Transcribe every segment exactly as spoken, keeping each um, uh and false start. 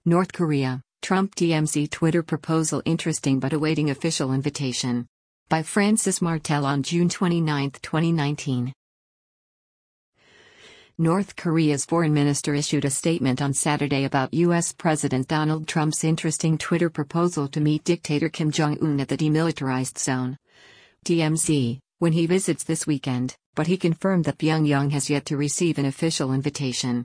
North Korea, Trump D M Z Twitter proposal interesting but awaiting official invitation. By Francis Martel on June twenty-ninth, twenty nineteen. North Korea's foreign minister issued a statement on Saturday about U S President Donald Trump's interesting Twitter proposal to meet dictator Kim Jong-un at the Demilitarized Zone, D M Z, when he visits this weekend, but he confirmed that Pyongyang has yet to receive an official invitation.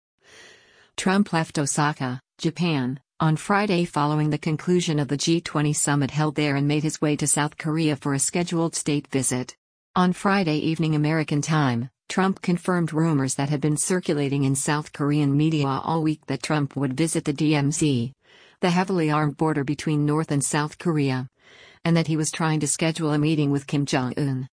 Trump left Osaka, Japan, on Friday following the conclusion of the G twenty summit held there and made his way to South Korea for a scheduled state visit. On Friday evening American time, Trump confirmed rumors that had been circulating in South Korean media all week that Trump would visit the D M Z, the heavily armed border between North and South Korea, and that he was trying to schedule a meeting with Kim Jong-un.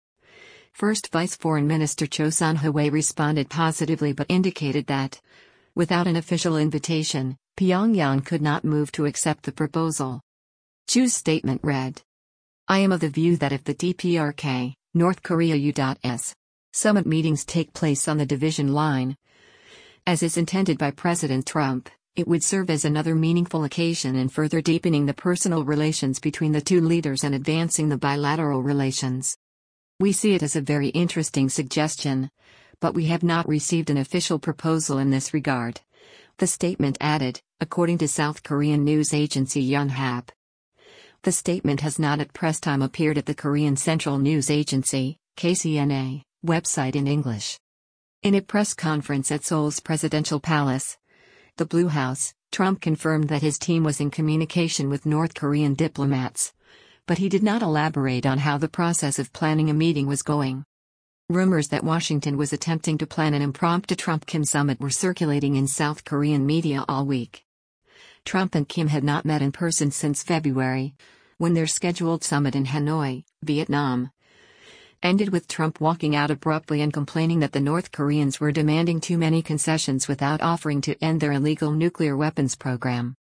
First Vice Foreign Minister Cho Son-hui responded positively but indicated that, without an official invitation, Pyongyang could not move to accept the proposal. Cho's statement read, "I am of the view that if the D P R K, North Korea U.S. summit meetings take place on the division line, as is intended by President Trump, it would serve as another meaningful occasion in further deepening the personal relations between the two leaders and advancing the bilateral relations. We see it as a very interesting suggestion, but we have not received an official proposal in this regard," the statement added, according to South Korean news agency Yonhap. The statement has not at press time appeared at the Korean Central News Agency, K C N A, website in English. In a press conference at Seoul's presidential palace, the Blue House, Trump confirmed that his team was in communication with North Korean diplomats, but he did not elaborate on how the process of planning a meeting was going. Rumors that Washington was attempting to plan an impromptu Trump-Kim summit were circulating in South Korean media all week. Trump and Kim had not met in person since February, when their scheduled summit in Hanoi, Vietnam, ended with Trump walking out abruptly and complaining that the North Koreans were demanding too many concessions without offering to end their illegal nuclear weapons program.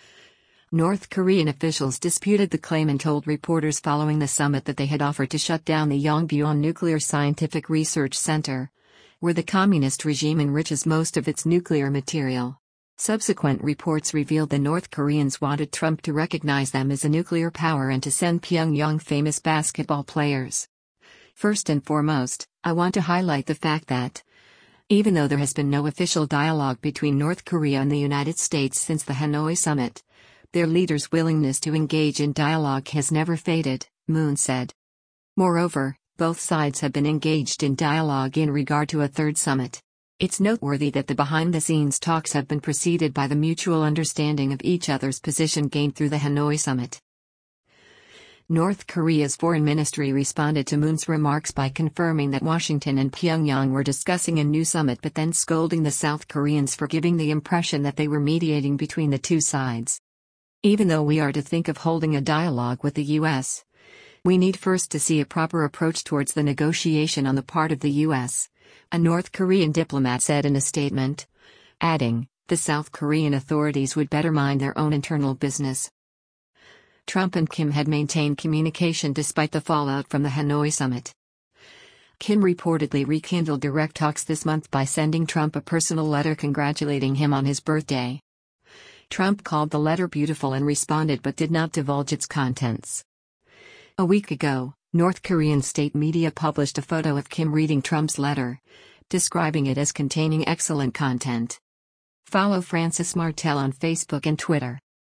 North Korean officials disputed the claim and told reporters following the summit that they had offered to shut down the Yongbyon Nuclear Scientific Research Center, where the communist regime enriches most of its nuclear material. Subsequent reports revealed the North Koreans wanted Trump to recognize them as a nuclear power and to send Pyongyang famous basketball players. First and foremost, I want to highlight the fact that, even though there has been no official dialogue between North Korea and the United States since the Hanoi summit, their leaders' willingness to engage in dialogue has never faded, Moon said. Moreover, both sides have been engaged in dialogue in regard to a third summit. It's noteworthy that the behind-the-scenes talks have been preceded by the mutual understanding of each other's position gained through the Hanoi summit. North Korea's foreign ministry responded to Moon's remarks by confirming that Washington and Pyongyang were discussing a new summit but then scolding the South Koreans for giving the impression that they were mediating between the two sides. Even though we are to think of holding a dialogue with the U S, we need first to see a proper approach towards the negotiation on the part of the U S, a North Korean diplomat said in a statement, adding, the South Korean authorities would better mind their own internal business. Trump and Kim had maintained communication despite the fallout from the Hanoi summit. Kim reportedly rekindled direct talks this month by sending Trump a personal letter congratulating him on his birthday. Trump called the letter beautiful and responded but did not divulge its contents. A week ago, North Korean state media published a photo of Kim reading Trump's letter, describing it as containing excellent content. Follow Francis Martel on Facebook and Twitter.